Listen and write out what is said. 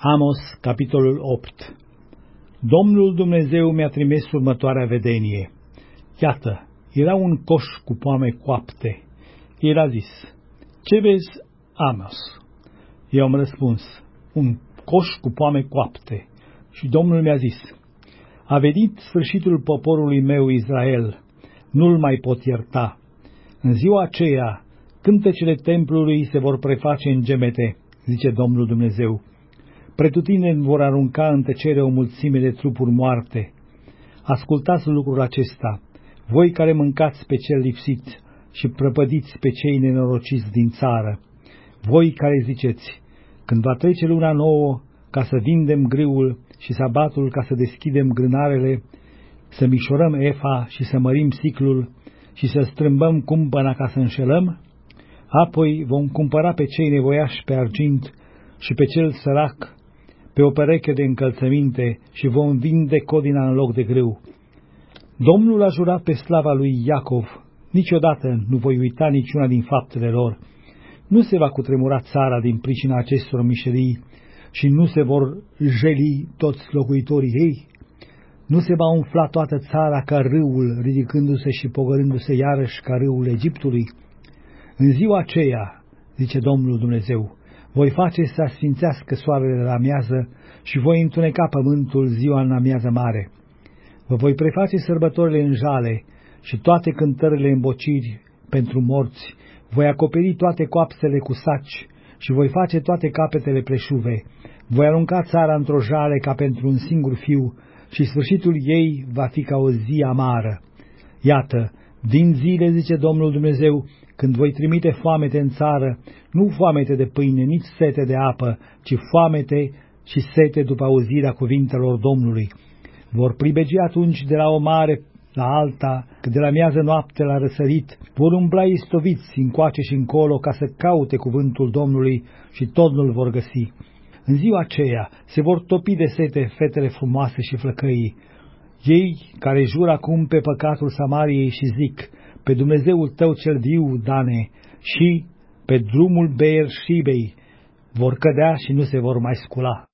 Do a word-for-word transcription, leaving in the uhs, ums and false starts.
Amos, capitolul opt. Domnul Dumnezeu mi-a trimis următoarea vedenie. Iată, era un coș cu poame coapte. El a zis: ce vezi, Amos? Eu am răspuns: un coș cu poame coapte. Și Domnul mi-a zis: a venit sfârșitul poporului meu Israel, nu-l mai pot ierta. În ziua aceea, cântecele templului se vor preface în gemete, zice Domnul Dumnezeu. Pretutindeni vor arunca în tăcere o mulțime de trupuri moarte. Ascultați lucrul acesta, voi care mâncați pe cel lipsit și prăpădiți pe cei nenorociți din țară. Voi care ziceți: când va trece luna nouă, ca să vindem grâul și sabatul ca să deschidem grânarele, să micșorăm efa și să mărim siclul și să strâmbăm cumpăna ca să înșelăm, apoi vom cumpăra pe cei nevoiași pe argint și pe cel sărac pe o pereche de încălțăminte și vom vinde codina în loc de grâu. Domnul a jurat pe slava lui Iacov: niciodată nu voi uita niciuna din faptele lor. Nu se va cutremura țara din pricina acestor mișerii și nu se vor jeli toți locuitorii ei. Nu se va umfla toată țara ca râul, ridicându-se și pogorându-se iarăși ca râul Egiptului. În ziua aceea, zice Domnul Dumnezeu, voi face să asfințească soarele la amiază și voi întuneca pământul ziua în amiază mare. Vă voi preface sărbătorile în jale și toate cântările în bociri pentru morți, voi acoperi toate coapsele cu saci și voi face toate capetele pleșuve. Voi arunca țara într-o jale ca pentru un singur fiu și sfârșitul ei va fi ca o zi amară. Iată, din zile, zice Domnul Dumnezeu, când voi trimite foamete în țară, nu foamete de pâine, nici sete de apă, ci foamete și sete după auzirea cuvintelor Domnului. Vor pribegi atunci de la o mare la alta, că de la miază noapte la răsărit, vor umbla istoviți încoace și încolo ca să caute cuvântul Domnului și tot nu-l vor găsi. În ziua aceea se vor topi de sete fetele frumoase și flăcăii, ei care jură acum pe păcatul Samariei și zic: pe Dumnezeul tău cel viu, Dane, și pe drumul Beer-Shibei vor cădea și nu se vor mai scula.